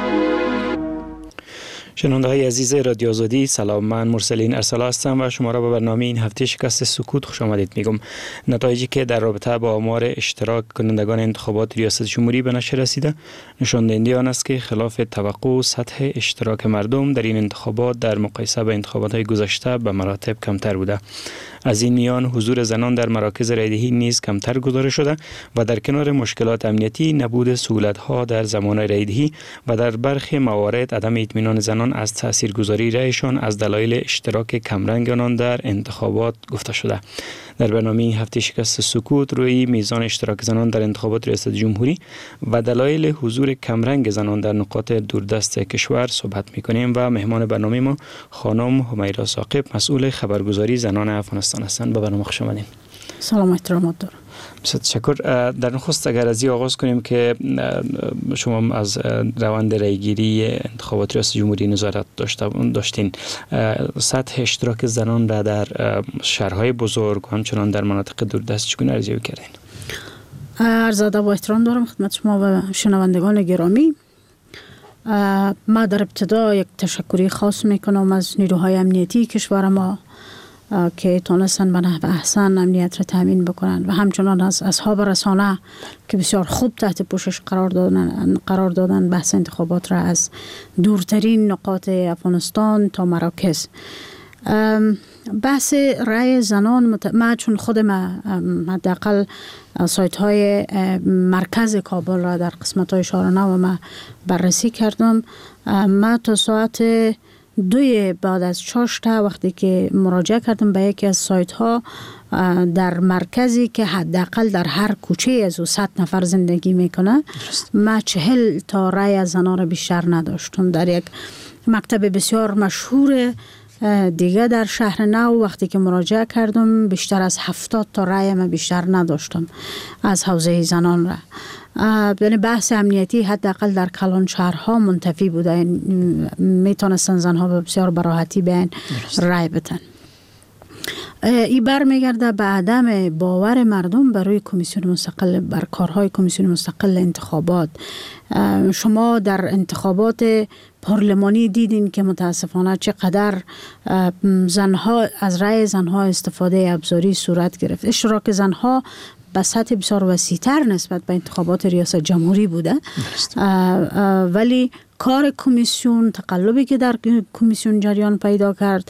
شنونده های عزیز رادیو آزادی، سلام. من مرسلین ارسلا هستم و شما را به برنامه این هفته شکست سکوت خوش آمدید میگم. نتایجی که در رابطه با آمار اشتراک کنندگان انتخابات ریاست جمهوری به نشر رسیده نشان دهنده آن است که خلاف توقع سطح اشتراک مردم در این انتخابات در مقایسه با انتخابات های گذشته به مراتب کمتر بوده. از این میان حضور زنان در مراکز رایدهی نیز کمتر گزارش شده و در کنار مشکلات امنیتی، نبود سهولت‌ها در زمان رایدهی و در برخی موارد عدم اطمینان زنان از تاثیرگذاری رایشان از دلایل اشتراک کمرنگ آنان در انتخابات گفته شده. در برنامه این هفته شکست سکوت روی میزان اشتراک زنان در انتخابات ریاست جمهوری و دلایل حضور کمرنگ زنان در نقاط دوردست کشور صحبت می‌کنیم و مهمان برنامه ما خانم همیرا ثاقب، مسئول خبرگزاری زنان افغانستان هستند. به برنامه خوش آمدید. سلام و احترامات دارم. بسیار تشکر. در نخست اگر از این آغاز کنیم که شما از روند رایگیری انتخابات ریاست جمهوری نظارت داشتین، سطح اشتراک زنان را در شهرهای بزرگ و همچنان در مناطق دوردست چگونه ارزیابی کردین؟ عرض ادب و احترام دارم خدمت شما و شنوندگان گرامی. ما در ابتدا یک تشکری خاص میکنم از نیروهای امنیتی کشور ما که تونستن به نحو احسن امنیت را تامین بکنند و همچنان از اصحاب رسانه که بسیار خوب تحت پوشش قرار دادن قرار دادن بحث انتخابات را از دورترین نقاط افغانستان تا مراکز. بحث رای زنان مت... من چون خودم حداقل سایت های مرکز کابل را در قسمت های شارانه و من بررسی کردم. من تا ساعت دوی بعد از چاشت وقتی که مراجعه کردم به یکی از سایت ها در مرکزی که حداقل در هر کوچه از او صد نفر زندگی میکنه، من چهل تا رای از زنان را بیشتر نداشتم. در یک مکتب بسیار مشهور دیگه در شهر نو وقتی که مراجعه کردم بیشتر از هفتاد تا رای من بیشتر نداشتم از حوزه زنان را. یعنی بحث امنیتی حداقل در کلان شهرها منتفی بوده، میتونستن زنها به بسیار براحتی به این رای بدن. این برمیگرده به عدم باور مردم بر روی کمیسیون مستقل، بر کارهای کمیسیون مستقل انتخابات. شما در انتخابات پارلمانی دیدین که متاسفانه چقدر زنها از رای زنها استفاده ابزاری صورت گرفت. اشتراک زنها به سطح بسیار وسیع‌تر نسبت به انتخابات ریاست جمهوری بوده، ولی کار کمیسیون، تقلبی که در کمیسیون جریان پیدا کرد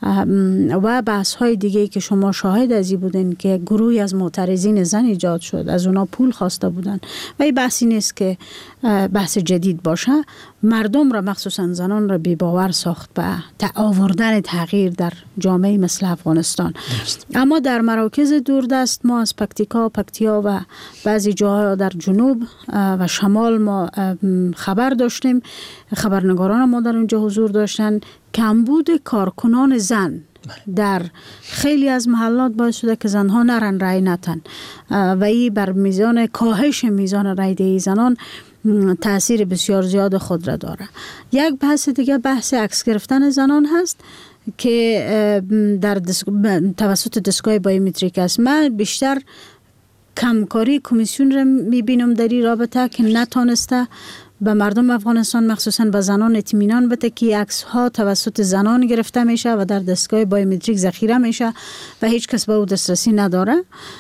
و بحث های دیگه که شما شاهد ازی بودین که گروهی از معترضین زن ایجاد شد، از اونا پول خواسته بودن و این بحثی نیست که بحث جدید باشه. مردم را مخصوصا زنان را بی‌باور ساخت به آوردن تغییر در جامعه مثل افغانستان. اما در مراکز دوردست ما از پکتیکا، پکتیا و بعضی جاها در جنوب و شمال ما خبر داشتیم، خبرنگاران ما در اونجا حضور داشتن، کمبود کارکنان زن در خیلی از محلات باعث شده که زنها نرن رای نتن و این بر میزان کاهش میزان رای دهی زنان تأثیر بسیار زیاد خود را داره. یک بحث دیگه بحث عکس گرفتن زنان هست که در دسک... توسط دستگاه بایومتریک است. من بیشتر کمکاری کمیسیون را میبینم در این رابطه که نتانسته به مردم افغانستان مخصوصا به زنان اطمینان بده که عکس ها توسط زنان گرفته میشه و در دستگاه بایومتریک ذخیره میشه و هیچ کس به او دسترسی نداره.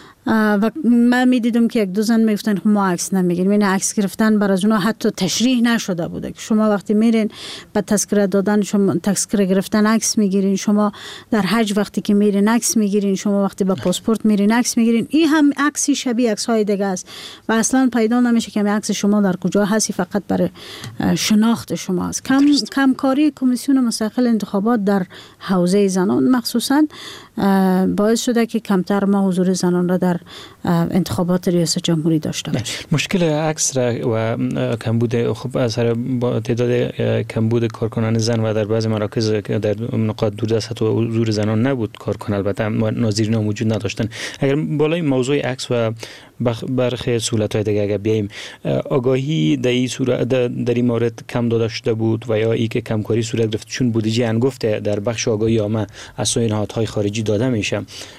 و من میدیدم که یک دو زن میگفتن ما عکس نمیگیریم. این عکس گرفتن برای از اونا حتی تشریح نشده بوده که شما وقتی میرین به تذکره دادن، شما تذکره گرفتن عکس میگیرین، شما در حج وقتی که میرین عکس میگیرین، شما وقتی به پاسپورت میرین عکس میگیرین. این هم عکسی شبیه عکس های دیگه است و اصلا پیدا نمیشه که عکس شما در کجا هستی، فقط برای شناخت شما است. کم کمکاری کمیسیون مستقل انتخابات در حوزه زنان مخصوصا باعث شده که کمتر ما حضور زنان را در انتخابات ریاست جمهوری داشته باشیم. مشکل عکس را و کمبود خب اثر با تعداد کمبود کارکنان زن و در بعضی مراکز در نقاط دوردست حتی حضور زنان نبود کارکن، البته ناظرین موجود نداشتن. اگر بالای موضوع عکس و برخی سهولت‌های دیگه اگر بیایم، آگاهی در این صورت در این مورد کم داده شده بود و یا ای که کمکاری صورت گرفت چون بودجه انگفته در بخش آگاهی عامه از سوی نهادهای خارجی داده میشه،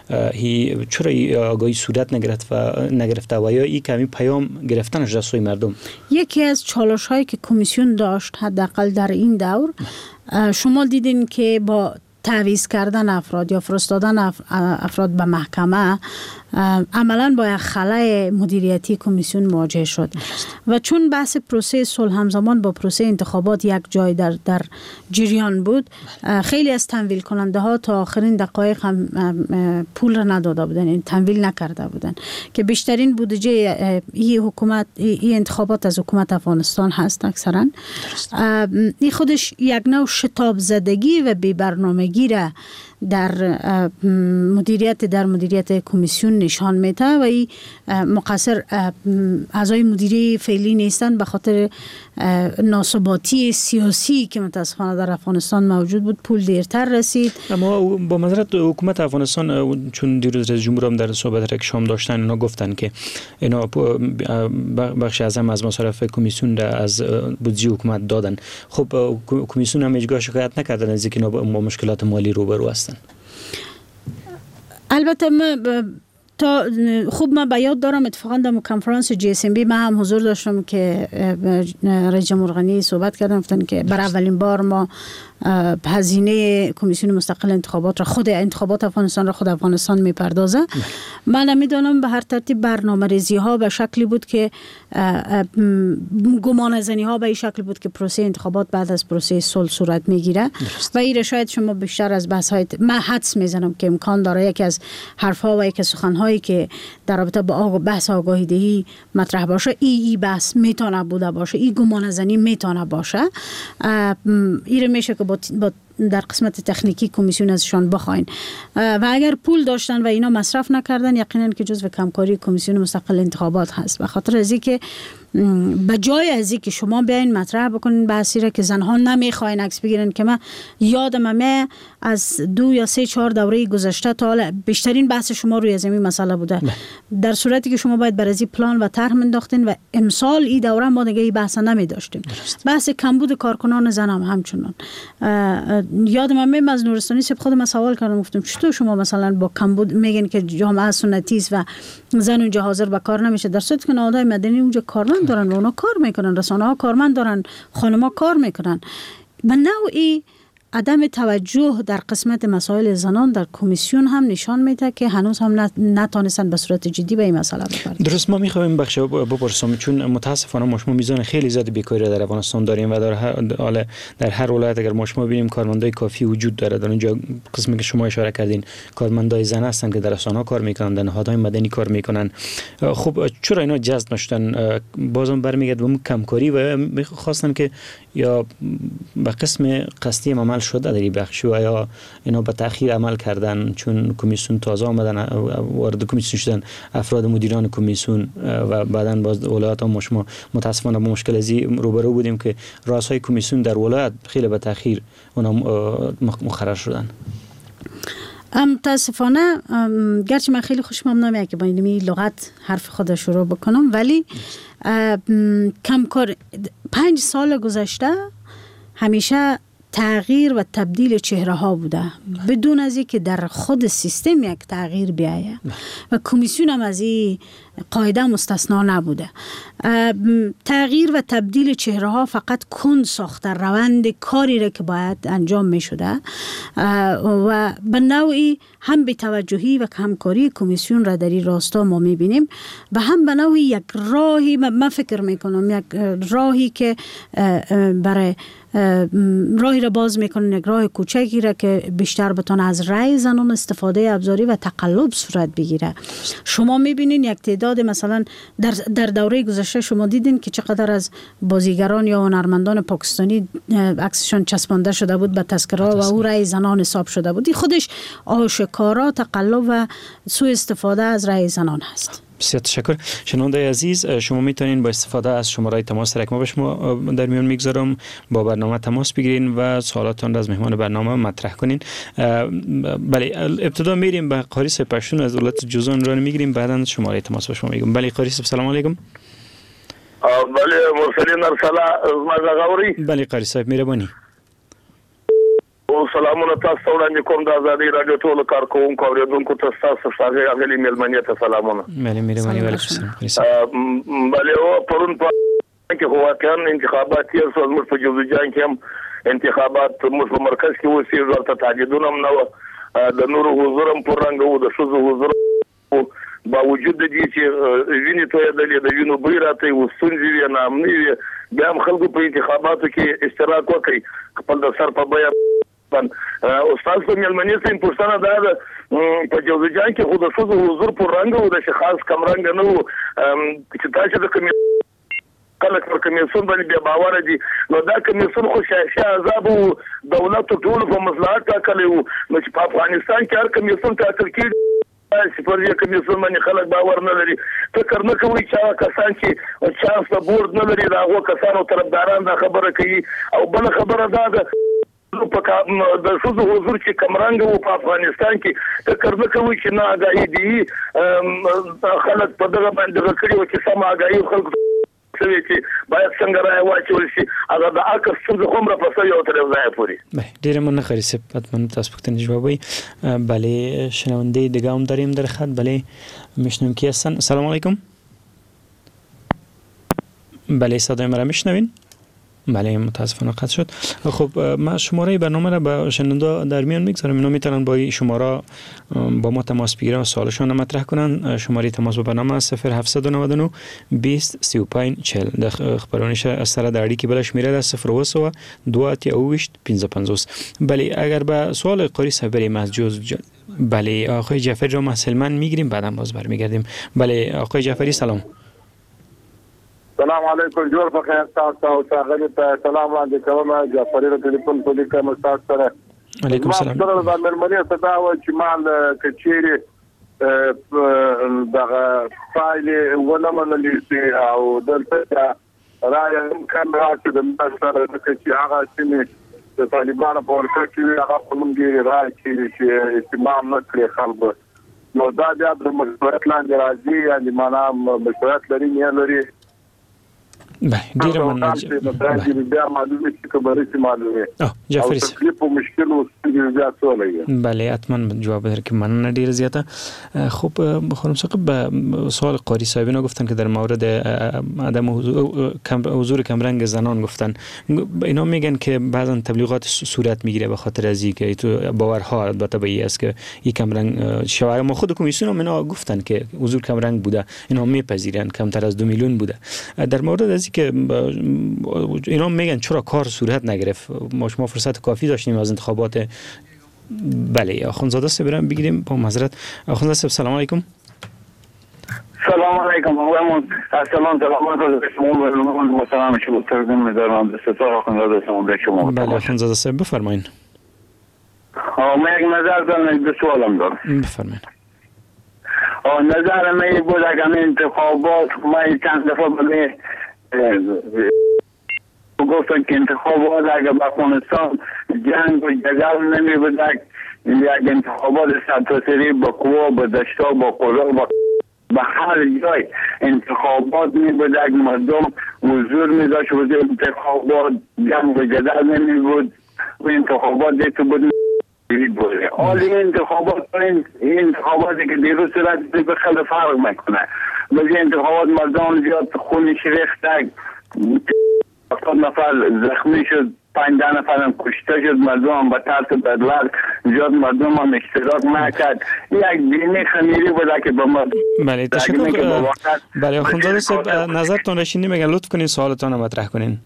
هی چرا این آگاهی صورت نگرفت و نگرفته و یا این کمی پیام گرفتنش از سوی مردم؟ یکی از چالش‌هایی که کمیسیون داشت حداقل در این دور، شما دیدین که با تعویض کردن افراد یا فرستادن افراد به محکمه عملاً با یک خلای مدیریتی کمیسیون مواجه شد و چون بحث پروسه صلح همزمان با پروسه انتخابات یک جای در در جریان بود، خیلی از تمویل کننده ها تا آخرین دقایق هم پول را نداده بودن، این تمویل نکرده بودن که بیشترین بودجه این حکومت این انتخابات از حکومت افغانستان هست اکثرا. این خودش یک نوع شتاب زدگی و بی برنامگی را در مدیریت در مدیریت کمیسیون نشان میده و این مقصر اعضای مدیره فعلی نیستن، به خاطر ناثباتی سیاسی که متاسفانه در افغانستان موجود بود پول دیرتر رسید. اما با معذرت حکومت افغانستان چون دیروز رئیس جمهور هم در صحبت را که شام داشتن اینا گفتن که اینا بخش اعظم از مصارف کمیسیون را از بودجه حکومت دادن. خب کمیسیون هم هیچگاه شکایت نکردن از اینکه با مشکلات مالی روبرو هستن. البته من تا خوب من به یاد دارم اتفاقا در کنفرانس جی اس ام بی من هم حضور داشتم که رئیس جمهور غنی صحبت کردن، گفتن که برای اولین بار ما هزینه کمیسیون مستقل انتخابات را خود انتخابات افغانستان را خود افغانستان میپردازه. من میدونم به هر ترتیب برنامه ریزی ها به شکلی بود که گمان زنی ها به این شکل بود که پروسه انتخابات بعد از پروسه صلح صورت میگیره و این شاید شما بیشتر از بحث های من حدس میزنم که امکان داره یکی از حرف ها و یکی از سخن هایی که در رابطه با بحث آگاهی دهی مطرح باشه ای ای بحث میتونه بوده باشه، ای گمان زنی میتونه باشه. این میشه که با در قسمت تکنیکی کمیسیون ازشان بخواین و اگر پول داشتن و اینا مصرف نکردن یقینا که جزو کمکاری کمیسیون مستقل انتخابات هست. به خاطر از اینکه به جای از اینکه شما بیاین مطرح بکنین بحثی را که زنها نمیخواین عکس بگیرن، که من یادم میاد از دو یا سه چهار دوره گذشته تا حالا بیشترین بحث شما روی از این مسئله بوده، در صورتی که شما باید برای پلان و طرح منداختین و امسال این دوره ما دیگه این بحث نمی داشتیم. بحث کمبود کارکنان زن هم همچنان. یادم میاد از نورستانی صاحب خودم سوال کردم، گفتم چطور شما مثلا با کمبود میگین که جامعه سنتی است و زن اونجا حاضر به کار نمیشه، در صورتی که نهادهای مدنی اونجا کارمند دارن و اونا کار میکنن، رسانه ها کارمند دارن، خانم‌ها کار میکنن. به نوعی عدم توجه در قسمت مسائل زنان در کمیسیون هم نشان میده که هنوز هم نتونستن به صورت جدی به این مسئله بپردازن. درست. ما میخوایم بخش بپرسم چون متاسفانه ما شما میزان خیلی زیاد بیکاری در افغانستان داریم و در هر در هر ولایت اگر ما شما ببینیم کارمندای کافی وجود داره. در اونجا قسمی که شما اشاره کردین کارمندای زن هستن که در رسانه‌ها کار میکنن، در نهادهای مدنی کار میکنن. خب چرا اینا جذب نشدن؟ بازم برمیگرده به کمکاری و میخواستم که یا به قسم قصدی عمل شده در این بخش و یا اینا به تأخیر عمل کردن چون کمیسیون تازه آمدن وارد کمیسیون شدن افراد مدیران کمیسیون و بعداً باز ولایت ها شما متاسفانه با مشکل ازی روبرو بودیم که رئیسای کمیسیون در ولایت خیلی به تأخیر اونا مقرر شدن. متاسفانه گرچه من خیلی خوشم نمیاد که با این لغت حرف خود شروع بکنم، ولی کمکار پنج سال گذشته همیشه تغییر و تبدیل چهره ها بوده بدون از اینکه در خود سیستم یک تغییر بیایه و کمیسیون هم از این قاعده مستثنا نبوده. تغییر و تبدیل چهره ها فقط کند ساخته روند کاری را که باید انجام می شده و به نوعی هم به توجهی و همکاری کمیسیون را در این راستا ما می بینیم و هم به نوعی یک راهی من فکر می کنم یک راهی که برای راهی را باز میکنن، یک راه کوچکی را که بیشتر بتونه از رأی زنان استفاده ابزاری و تقلب صورت بگیره. شما میبینین یک تعداد مثلا در در دوره گذشته شما دیدین که چقدر از بازیگران یا هنرمندان پاکستانی عکسشان چسبانده شده بود به تذکره و او رأی زنان حساب شده بود. این خودش آشکارا تقلب و سوء استفاده از رأی زنان هست. بسیار تشکر. شنونده عزیز، شما میتونین با استفاده از شماره تماس را که ما به شما در میان میگذارم با برنامه تماس بگیرین و سوالاتتان را از مهمان برنامه مطرح کنین. بله، ابتدا میریم به قاری صاحب پشتون از ولایت جوزان را میگیریم، بعدا شماره تماس به شما میگم. بله قاری صاحب سلام علیکم. بله مرسلین ارسلا مزغوری. بله قاری صاحب مهربانی. او سلامونه تاسو وړاندې کوم د ازادي رادیو ټول کارکونکو اوریدونکو ته تاسو څنګه غلي ملمنه ته سلامونه. ملي مهرباني وعلیکم. بله او پرون په کې هو کان انتخابات یې څو موږ په جوزجان کې هم انتخابات موږ په مرکز کې وسی ورته تاجدون هم نو د نور حضور هم پرنګ وو د شوزو حضور باوجود د دې چې ویني ته د وینو بیرته وسونځي وی نامني بیا هم خلکو په انتخاباتو کې اشتراک وکړي خپل د سر په بیه استاد په ملمنې سم پښتنه دا په جوزجان کې خو د شوزو حضور پرنګ وو د خاص کمرنګ نه وو چې تاسو د کوم کله کمیسیون باندې بیا باور دي نو دا کمیسیون خو شایسته عذاب دولت ټول په مصلحت ټاکلی وو نو چې په افغانستان کې هر کمیسیون ټاکل کېږي چې پر دې کمیسیون باندې خلک باور نه لري فکر نه کوي چې کسان چې چانس د بورډ نه لري دا هغه کسانو طرفداران دا خبره کوي او بل خبره دا ده په د شوزو حضور چې کمرنګ وو په افغانستان کې فکر نه کوي چې نه آگاهي دي خلک په دغه باندې کړي و چې سم آگاهي خلک سوي چې باید څنګه راي واچول شي هغه د اکر څه کوم را پسې یو تر ځای پوري. ډیر مننه خري سپ حتما تاسو پختنه جوابي. بله شنونده دیگه هم داریم در خط. بله میشنویم کی هستن؟ سلام علیکم. بله صدای مرا میشنوین؟ بله متاسفانه قطع شد. خب من شماره برنامه را به شنونده در میان میگذارم، اینا میتونن با شماره با ما تماس بگیرن و سوالشان مطرح کنن. شماره تماس با برنامه صفر هفتصد و نود و نه بیست سی و پنج چهل. د خبرونیش از سره د اړیکې بلش میره د صفر و سه دو اتیا اویشت پنځه پنځوس. بله اگر به سوال قاری صبری مسجوز بله آقای جعفری را مسلمان میگیریم بعدم باز برمیگردیم. بله آقای جعفری سلام. سلام علیکم جوړ په خیر تاسو او څنګه ته سلام وړاندې کوم. جعفری له ټلیفون په لیکه مستاس سره. علیکم السلام. سره د ملمنې صدا و چې مال کچيري دغه فایل ولمنلې سي او دلته راي کم راځي د سره د چې هغه چې د طالبانو په ورکه کې هغه کومګي راي چې استعمال نه کړی خلک نو دا د مشورت لاندې راځي یعنی معنا مشورت لري نه لري. بله ډیره مننه. بیا معلومه چې خبرې چې معلومه او جعفری تکلیف او مشکل او بیا څه لګي. بله حتما جواب درکې مننه ډیره زیاته. خب خانم ثاقب به سوال قاری صاحبینا گفتن که در مورد عدم حضور کمرنگ زنان گفتن اینا میگن که بعضا تبلیغات صورت میگیره به خاطر از اینکه تو باورها البته به این است که این کمرنگ شوهر ما خود کمیسیون هم اینا گفتن که حضور کمرنگ بوده، اینا میپذیرن کمتر از دو میلیون بوده. در مورد از که اینا میگن چرا کار صورت نگرفت، ما شما فرصت کافی داشتیم از انتخابات. بله آخوندزاده سه برام بگیریم با معذرت. آخوندزاده سه سلام علیکم. سلام علیکم و سلام سلامت شما محترم شما تقدیم می‌دارم به ستاره آخوندزاده شما به شما. بله آخوندزاده سه بفرمایید. ها من یک نظر دارم، دو سوالم دارم. بفرمایید. نظر من بود اگر انتخابات من چند دفعه بله گفتن که انتخابات اگر با افغانستان جنگ و جدل نمی بود یک انتخابات سرتاسری با قوا با دشتا با قلا با به هر جای انتخابات می بود اگر مردم حضور می داشت و انتخابات جنگ و جدل نمی بود و انتخابات دیتو بود بوده. حالی انتخابات این انتخاباتی که دیروز صورت به خیلی فرق میکنه. ولی انتخابات مردم زیاد خونش ریخته، هفتاد نفر زخمی شد، پنج ده نفر هم کشته شد، مردم هم به طرز بدلر زیاد مردم هم اشتراک نکرد. یک دینی خمیری بوده که به مردم. بله تشکر. بله آخوندزاده صاحب نظرتون را شنیدیم، اگر لطف کنین سوالتون رو مطرح کنین.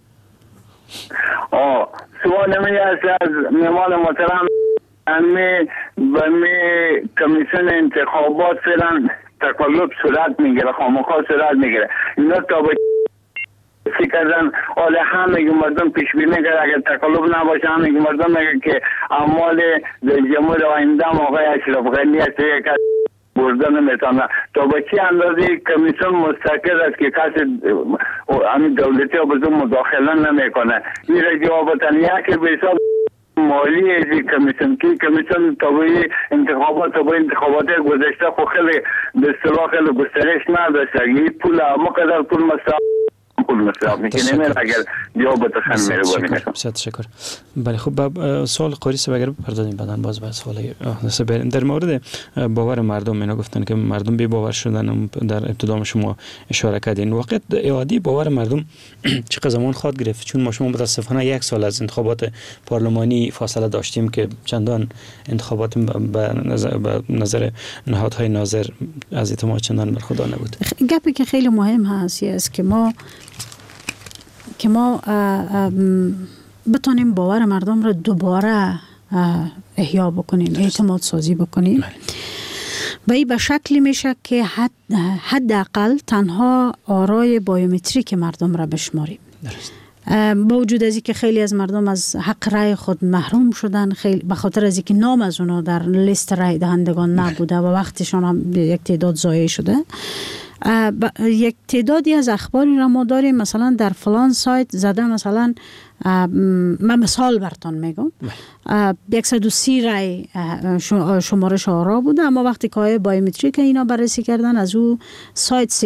آه سوال من است از مهمان محترم امی و می کمیسیون انتخابات فعلا تکلف صورت میگیره، خامخا صورت میگیره. اینا تا به فکرن حالا همه مردم پیش بینی کرد اگر تکلف نباشه همه مردم میگه که اعمال جمهور آینده آقای اشرف غنی است یک برده نمیتونه. تا به چه اندازه کمیسیون مستقل است که کسی همین دولتی ها بزرگ مداخله نمیکنه. این را جوابتن یکی به حساب مالی از کمیسیون که کمیسیون طبعی انتخابات طبعی انتخابات گذشته خو خیلی به اصطلاح خیلی گسترش نداشته. این پول اما قدر پول مصرف پول مصرف میکنه نمیره اگر جواب تخن میره بانی میکنم. تشکر. بله خب سوال قاری صاحب اگر بپردازیم بعدن باز به سوال در مورد باور مردم اینا گفتن که مردم بی باور شدن در ابتدا شما اشاره کردین. واقعا اعاده باور مردم چقدر زمان خواهد گرفت؟ چون ما شما متاسفانه یک سال از انتخابات پارلمانی فاصله داشتیم که چندان انتخابات به نظر, به نظر نهادهای ناظر از اعتماد چندان برخوردار نبود. گپی که خیلی مهم هست است که ما که ما بتونیم باور مردم رو دوباره احیا بکنیم، اعتماد سازی بکنیم. و این به شکلی میشه که حد حداقل تنها آرای بایومتریک مردم را بشماریم. با وجود از اینکه خیلی از مردم از حق رای خود محروم شدن، خیلی به خاطر از اینکه نام از اونا در لیست رای دهندگان نبوده و وقتشان هم یک تعداد ضایع شده. یک تعدادی از اخباری را ما داریم مثلا در فلان سایت زده، مثلا من مثال براتون میگم صد و سی رای شمارش آرا بوده، اما وقتی که بایومتریک اینا بررسی کردن از او سایت